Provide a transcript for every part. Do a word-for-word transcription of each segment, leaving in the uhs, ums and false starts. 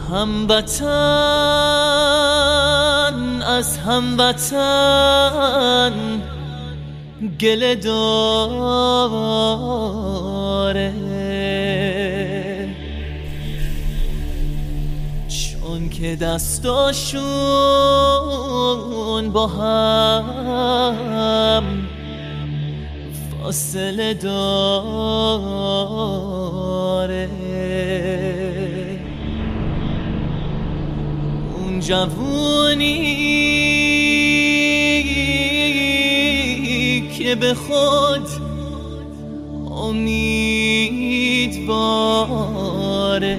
هموطن از هموطن گله داره، چون که دستاشون با هم فاصله داره. اون جوونی که به خود امیدواره،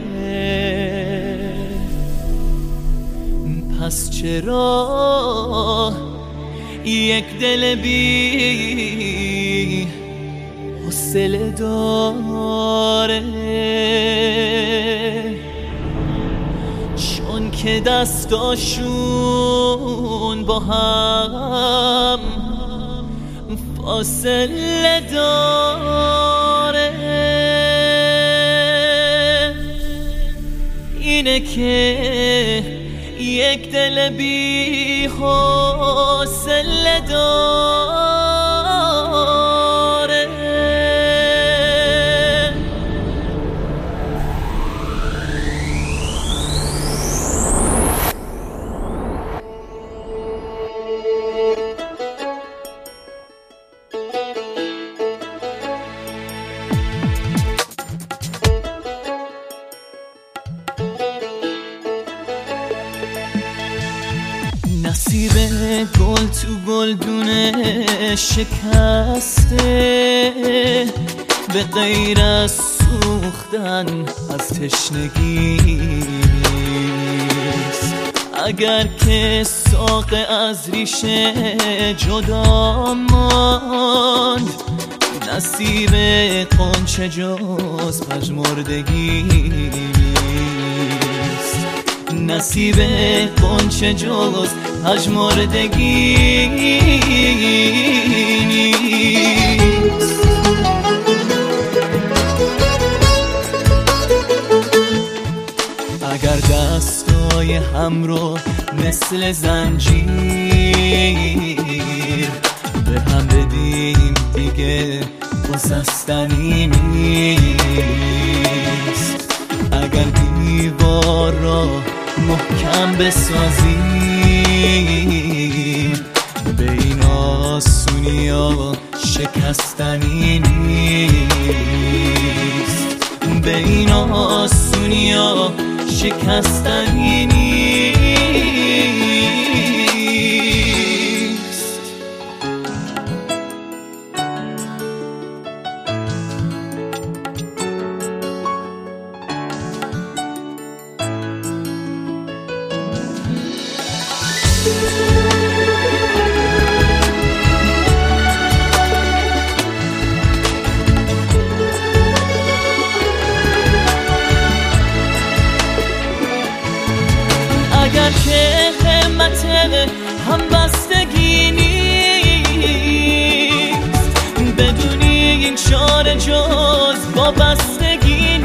پس چرا یک دل بی حوصله داره؟ چون که دستاشون با هم فاصله داره. اینه که یک دل بی حوصله داره. نصیب گل تو گلدونه شکسته، به غیر از سوختن از تشنگی نیست. اگر که ساق از ریشه جدا ماند، نصیب قنچه جز پژمردگی نیست. نصیب قنچه جز پژمردگی نیست. اگر دستای هم رو مثل زنجیر به هم بدیم، دیگه گسستنی نیست. اگر دیوار را محکم بسازیم، به این آسونی ها شکستنی نیست. به این آسونی ها شکستنی نیست. اگر که همت همبستگی نیست، بدونی این چاره جز وابستگی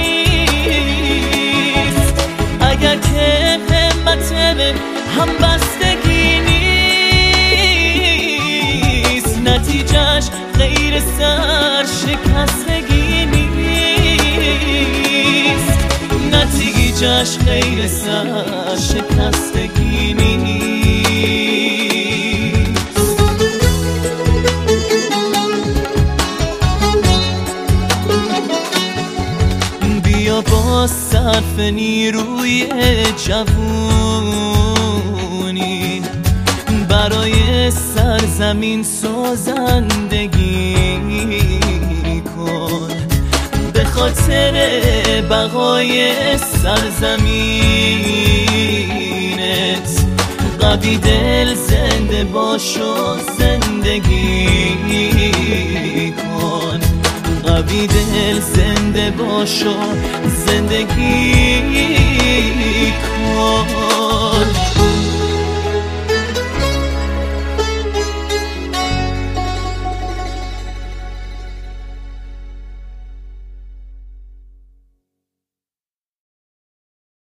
نیست. اگر که همت همبستگی نیست، نتیجهش غیر سر شکستگی نیست. نتیجهش غیر سر شکستگی نیست. بیا با صرف نیروی جوونی برای سرزمین سازندگی کن. به خاطر بقای سرزمینت قوی دل زنده باش و زندگی کن. قوی دل زنده باش و زندگی